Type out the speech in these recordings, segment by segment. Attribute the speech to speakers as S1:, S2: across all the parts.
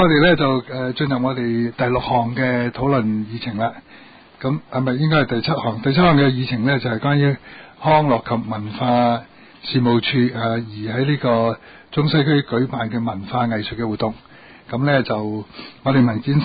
S1: 我哋咧就進入我哋第6項嘅討論議程啦。咁係咪應該係第7項？第7項嘅議程咧就係關於康樂及文化事務處而喺呢個中西區舉辦嘅文化藝術嘅活動。咁咧就我哋文展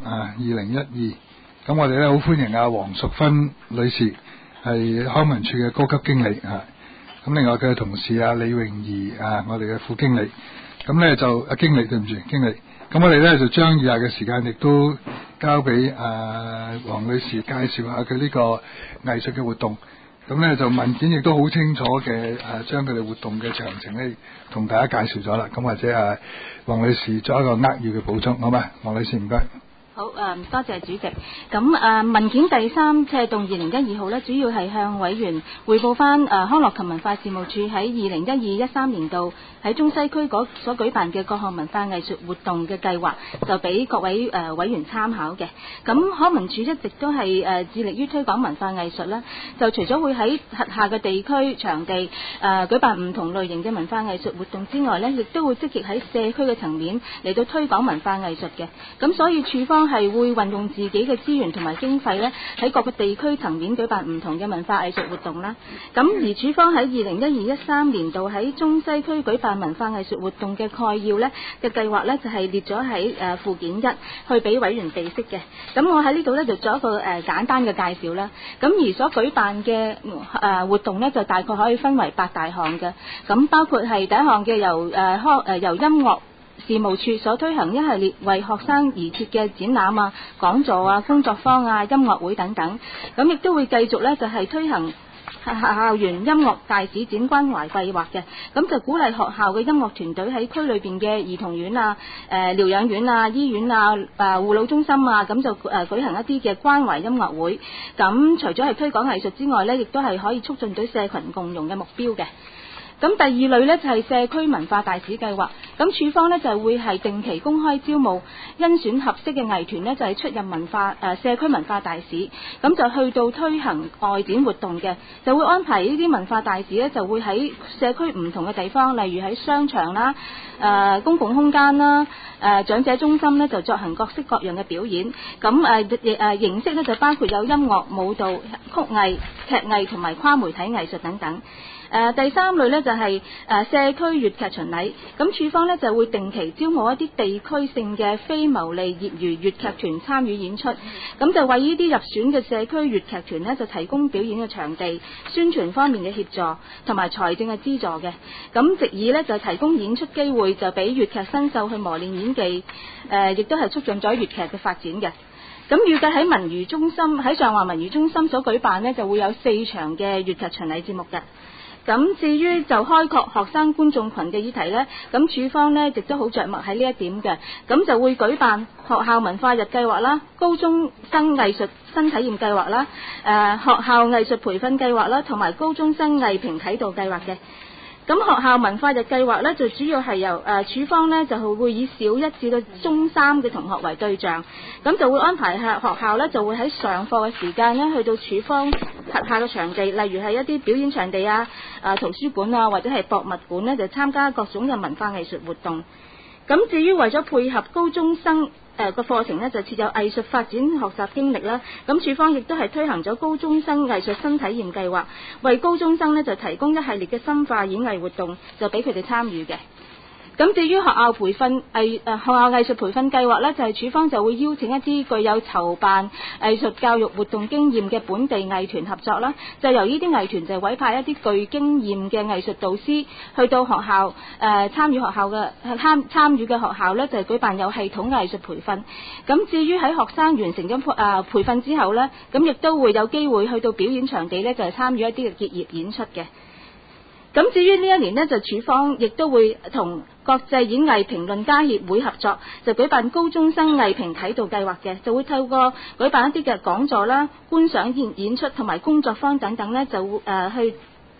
S1: 32012。咁我哋咧好歡迎黃淑芬女士，係康文署嘅高級經理啊。咁另外佢嘅同事李詠儀我哋嘅副經理。咁咧就經理，對唔住經理。咁我哋咧就將以下嘅時間亦都交俾黃女士介紹下佢呢個藝術嘅活動。咁咧就文件亦都好清楚嘅將佢哋活動嘅詳情咧同大家介紹咗啦。咁或者黃女士作一個扼要嘅補充，好嗎？黃女士唔該。
S2: 好，多謝主席。咁文件第3次動2012號呢，主要係向委員匯報翻康樂及文化事務處喺2012-13年度喺中西區所舉辦嘅各項文化藝術活動嘅計劃，就俾各位委員參考嘅。咁康文署一直都係致力於推廣文化藝術啦，就除咗會喺轄下嘅地區場地舉辦唔同類型嘅文化藝術活動之外呢，亦都會積極喺社區嘅層面嚟到推廣文化藝術嘅。咁所以處方係會運用自己嘅資源同埋經費咧，喺各個地區層面舉辦唔同嘅文化藝術活動啦。咁而處方喺2012-13年度喺中西區舉辦文化藝術活動嘅概要咧嘅計劃咧，就係列咗喺附件1去俾委員備悉嘅。咁我喺呢度咧就做一個簡單嘅介紹啦。咁而所舉辦嘅活動咧，就大概可以分為8大項嘅。咁包括係第一項嘅由音樂事務處所推行一系列為學生而設嘅展覽講座工作坊音樂會等等。咁亦都會繼續咧就係推行校園音樂大使展關懷計劃嘅。咁就鼓勵學校嘅音樂團隊喺區裏邊嘅兒童院療養院醫院護老中心咁就舉行一啲嘅關懷音樂會。咁除咗係推廣藝術之外咧，亦都係可以促進到社群共融嘅目標嘅。咁第2類呢，就係社區文化大使計劃。咁處方呢，就會係定期公開招募，甄選合適嘅藝團呢，就係出任社區文化大使。咁就去到推行外展活動嘅，就會安排呢啲文化大使呢，就會喺社區唔同嘅地方，例如喺商場啦、公共空間啦、長者中心呢，就進行各式各樣嘅表演。咁形式呢，就包括有音樂、舞蹈、曲藝、劇藝同埋跨媒體藝術等等。第3類呢，就係社區粵劇巡禮。咁處方呢，就會定期招募一啲地區性嘅非牟利業餘粵劇團參與演出。咁就為呢啲入選嘅社區粵劇團呢，就提供表演嘅場地、宣傳方面嘅協助同埋財政嘅資助嘅。咁藉以呢，就提供演出機會，就俾粵劇新秀去磨練演技，亦都係促進咗粵劇嘅發展嘅。咁預計喺上環文娛中心所舉辦呢，就會有4場嘅粵劇巡禮節目嘅。咁至於就開拓學生觀眾群嘅議題呢，咁處方呢亦都好着墨喺呢一點嘅。咁就會舉辦學校文化日計劃啦、高中生藝術新體驗計劃啦、學校藝術培訓計劃啦，同埋高中生藝評啟導計劃嘅。咁學校文化日計劃呢，就主要係由處方呢，就會以小1至到中3嘅同學為對象，咁就會安排學校呢，就會喺上課嘅時間呢，去到處方轄下嘅場地，例如係一啲表演場地圖書館或者係博物館呢，就參加各種嘅文化藝術活動。咁至於為咗配合高中生個課程呢，就設有藝術發展學習經歷啦。咁處方亦都係推行咗高中生藝術新體驗計劃，為高中生呢就提供一系列嘅深化演藝活動，就俾佢哋參與嘅。咁至於學校藝術培訓計劃呢，就係處方就會邀請一啲具有籌辦藝術教育活動經驗嘅本地藝團合作啦，就由呢啲藝團就委派一啲具經驗嘅藝術導師去到學校參與嘅學校呢，就舉辦有系統藝術培訓。咁至於喺學生完成咗培訓之後呢，咁亦都會有機會去到表演場地呢，就係參與一啲嘅結業演出嘅。咁至於呢一年呢，就處方亦都會同國際演藝評論家協會合作，就舉辦高中生藝評啟導計劃嘅，就會透過舉辦一啲嘅講座啦、觀賞演出同埋工作坊等等呢，就去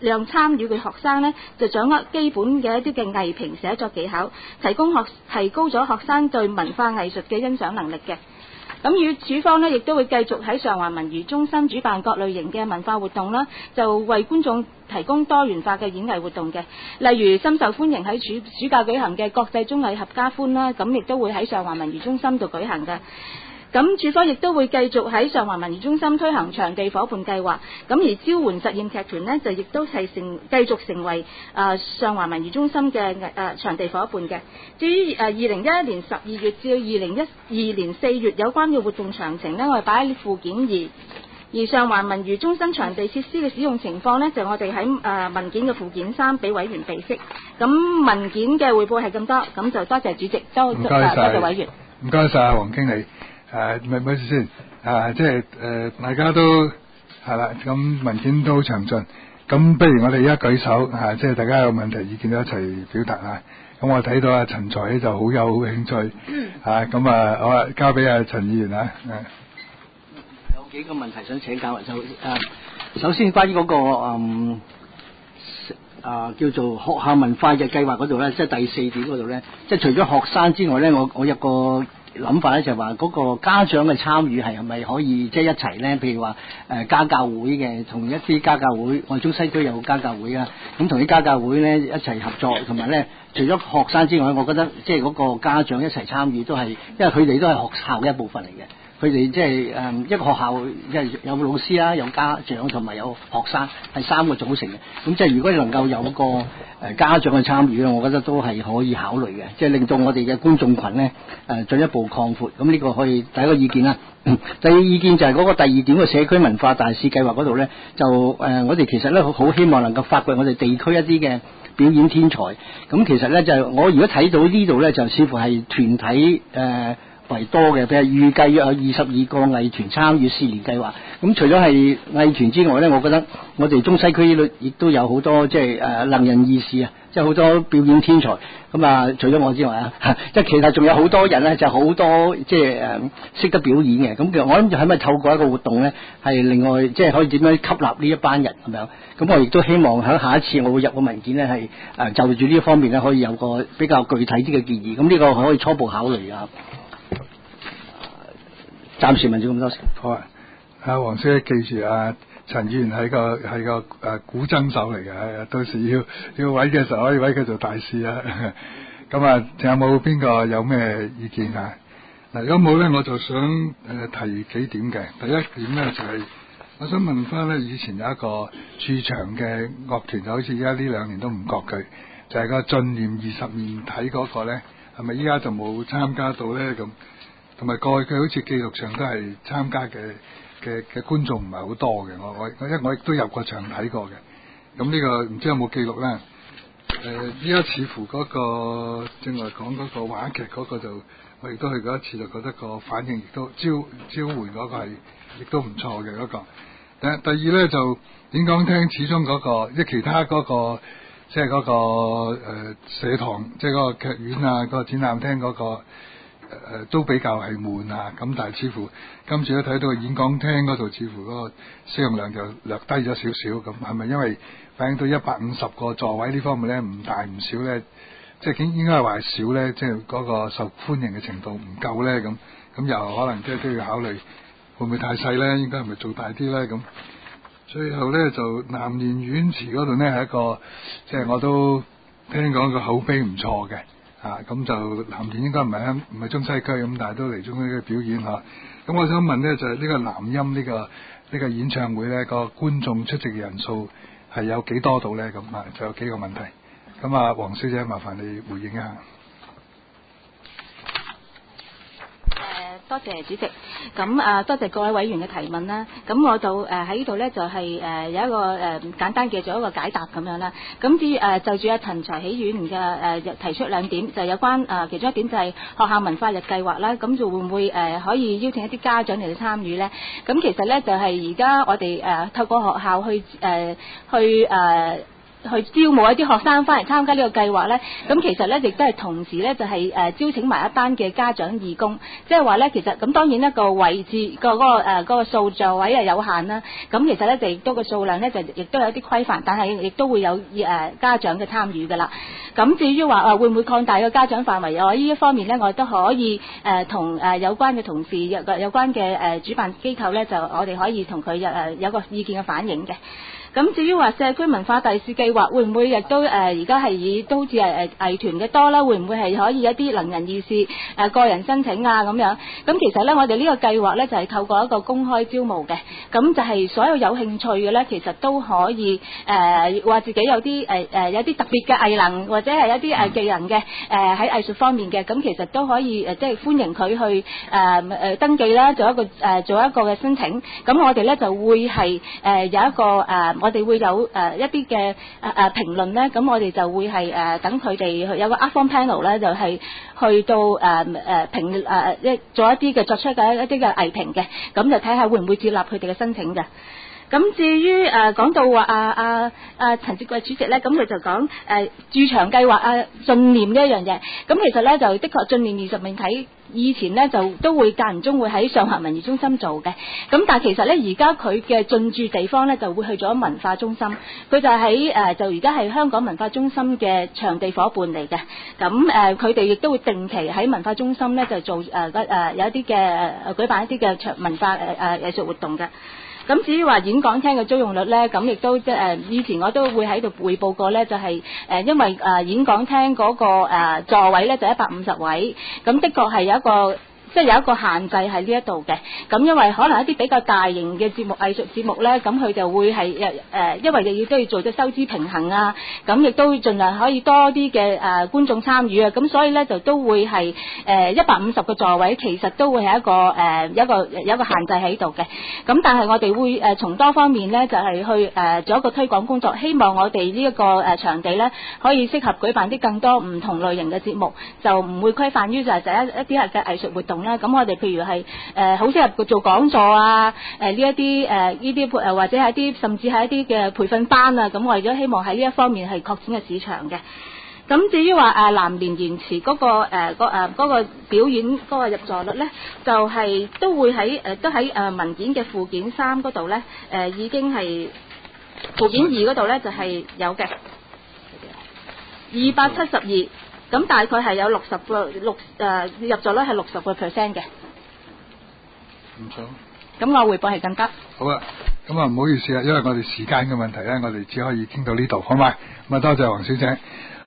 S2: 量參與嘅學生呢，就掌握基本嘅一啲嘅藝評寫作技巧，提高咗學生對文化藝術嘅欣賞能力嘅。咁與處方呢，亦都會繼續喺上環文娛中心主辦各類型嘅文化活動啦，就為觀眾提供多元化嘅演藝活動嘅，例如深受歡迎喺暑假舉行嘅國際綜藝合家歡啦，咁亦都會喺上環文娛中心度舉行嘅。咁處方亦都會繼續喺上環文娛中心推行場地伙伴計劃，咁而招援實驗劇團呢，就亦都係繼續成為上環文娛中心嘅場地伙伴嘅。至於2011年12月至2012年4月有關嘅活動詳情呢，我哋擺喺附件2。而上環文娛中心場地設施嘅使用情況呢，就我哋喺文件嘅附件3俾委員備悉。咁文件嘅彙報係咁多，咁就多謝主席，多謝委員。
S1: 唔該晒黃經理。咪住先，即係大家都係啦，咁文件都好詳盡，咁不如我哋而家舉手即係大家有問題意見都一齊表達啊。咁我睇到阿陳才咧就好有興趣，咁好啊，交俾阿陳議員啊。
S3: 有幾個問題想請教，就首先關於嗰個叫做學校文化日計劃嗰度咧，即係第4點嗰度咧，即係除咗學生之外咧，我有個諗法咧，就係話嗰個家長嘅參與係咪可以即係一齊咧？譬如話家教會嘅，同一啲家教會，我哋中西區有家教會啊，咁同啲家教會咧一齊合作，同埋咧除咗學生之外，我覺得即係嗰個家長一齊參與都係，因為佢哋都係學校嘅一部分嚟嘅。佢哋即係一個學校，即係有老師啦，有家長同埋有學生，係3個組成嘅。咁即係如果你能夠有個家長嘅參與咧，我覺得都係可以考慮嘅，即係令到我哋嘅觀眾群咧進一步擴闊。咁呢個可以第一個意見啦。第二個意見就係嗰個第2點嘅社區文化大使計劃嗰度咧，就我哋其實咧好希望能夠發掘我哋地區一啲嘅表演天才。咁其實咧就係我如果睇到呢度咧，就似乎係團體為多嘅，譬如預計約有22個藝團參與4年計劃。咁除咗係藝團之外咧，我覺得我哋中西區呢度亦都有好多即係能人異士啊，即係好多表演天才。咁除咗我之外啊，即係其實仲有好多人咧，就好多即係識得表演嘅。咁其實我諗就係咪透過一個活動咧，係另外即係可以點樣吸納呢一班人咁樣？咁我亦都希望喺下一次我會入個文件咧，係就住呢一方面咧，可以有個比較具體啲嘅建議。咁呢個可以初步考慮啊。暫時問咗咁多先。
S1: 好啊，黃師記住陳議員係個古箏手嚟嘅，到時要委嘅時候可以委佢做大使啊。咁仲有冇邊個有咩意見啊？嗱，如果冇咧，我就想提幾點嘅。第一點咧就係我想問翻咧，以前有一個駐場嘅樂團，就好似而家呢2年都唔覺佢，就係個進念20面體嗰個咧，係咪依家就冇參加到咧？咁同埋過去佢好似記錄上都係參加嘅觀眾唔係好多嘅，因為我亦都入過場睇過嘅。咁呢個唔知有冇記錄啦？依家似乎嗰個正話講嗰個話劇嗰個就我亦都去過一次，就覺得個反應亦都召回嗰個係亦都唔錯嘅嗰個。第二咧就演講廳始終嗰個，即係其他嗰個即係嗰個社堂，即係嗰個劇院啊，嗰個展覽廳嗰個。都比較係悶啊，咁但係似乎今次都睇到演講廳嗰度，似乎嗰個使用量就略低咗少少，咁係咪因為反映到150個座位呢方面咧唔大唔少咧，即係應該係話少咧，即係嗰個受歡迎嘅程度唔夠咧，咁又可能即係都要考慮會唔會太細咧？應該係咪做大啲咧？咁最後咧就南蓮院祠嗰度咧係一個，即係我都聽講個口碑唔錯嘅。咁就南蓮應該唔係中西區咁，但係都嚟中西區表演嚇。咁我想問咧，就係呢個南音呢個演唱會咧，個觀眾出席嘅人數係有幾多度咧？咁就有幾個問題。咁黃小姐麻煩你回應一下。
S2: 多謝主席，咁多謝各位委員嘅提問啦。咁我就喺呢度咧就係有一個簡單嘅做一個解答咁樣啦。咁至於就住陳才喜議員嘅提出2點，就有關其中一點就係學校文化日計劃啦。咁就會唔會可以邀請一啲家長嚟參與咧？咁其實咧就係而家我哋透過學校去招募一啲學生翻嚟參加呢個計劃咧，咁其實咧亦都係同時咧就係招請埋一班嘅家長義工，即係話咧其實咁當然一個位置嗰個數座位係有限啦，咁其實咧就亦都個數量咧就亦都有啲規範，但係亦都會有家長嘅參與㗎啦。咁至於話會唔會擴大個家長範圍，我呢一方面咧我都可以同有關嘅同事有關嘅主辦機構咧，就我哋可以同佢有個意見嘅反映嘅。咁至於話社區文化第四計劃會唔會亦都而家係都好似係藝團嘅多啦，會唔會係可以一啲能人異士個人申請啊咁樣？咁其實咧我哋呢個計劃咧就係透過一個公開招募嘅，咁就係所有有興趣嘅咧，其實都可以話自己有啲有啲特別嘅藝能或者係一啲技能嘅喺藝術方面嘅，咁其實都可以即係歡迎佢去登記啦，做一個嘅申請。咁我哋咧就會係有一個我哋會有一啲嘅評論咧，咁我哋就會係等佢哋有個 art form panel 咧，就係去到做一啲嘅作出嘅一啲嘅藝評嘅，咁就睇下會唔會接納佢哋嘅申請嘅。咁至於講到話陳志貴主席咧，咁佢就講駐場計劃進念呢一樣嘢。咁其實咧就的確進念20命體以前咧就都會間唔中會喺上環文娛中心做嘅。咁但係其實咧而家佢嘅進駐地方咧就會去咗文化中心，佢就喺就而家係香港文化中心嘅場地伙伴嚟嘅。咁佢哋亦都會定期喺文化中心咧就做有一啲嘅舉辦一啲嘅文化藝術活動嘅。咁至於話演講廳嘅租用率咧，咁亦都即係以前我都會喺度匯報過咧，就係因為演講廳嗰個座位咧就150位，咁的確係有一個即係有一個限制喺呢一度嘅。咁因為可能一啲比較大型嘅節目藝術節目咧，咁佢就會係因為你都要做咗收支平衡啊，咁亦都盡量可以多啲嘅觀眾參與啊，咁所以咧就都會係150個座位，其實都會係有一個限制喺度嘅。咁但係我哋會從多方面咧就係去做一個推廣工作，希望我哋呢一個場地咧可以適合舉辦啲更多唔同類型嘅節目，就唔會規範於就係一啲嘅藝術活動啦。咁我哋譬如係好適合做講座啊，呢一啲呢啲或者係一啲甚至係一啲嘅培訓班啊，咁我哋都希望喺呢一方面係擴展嘅市場嘅。咁至於話南蓮言辭嗰個表演嗰個入座率咧，就係都會都喺文件嘅附件3嗰度咧，已經係附件2嗰度咧就係有嘅272。咁大概係有入座率係60% 嘅。
S1: 唔錯。
S2: 咁我匯報係更加
S1: 好啊。咁唔好意思啊，因為我哋時間嘅問題咧，我哋只可以傾到呢度，好嘛？咁多謝黃小姐。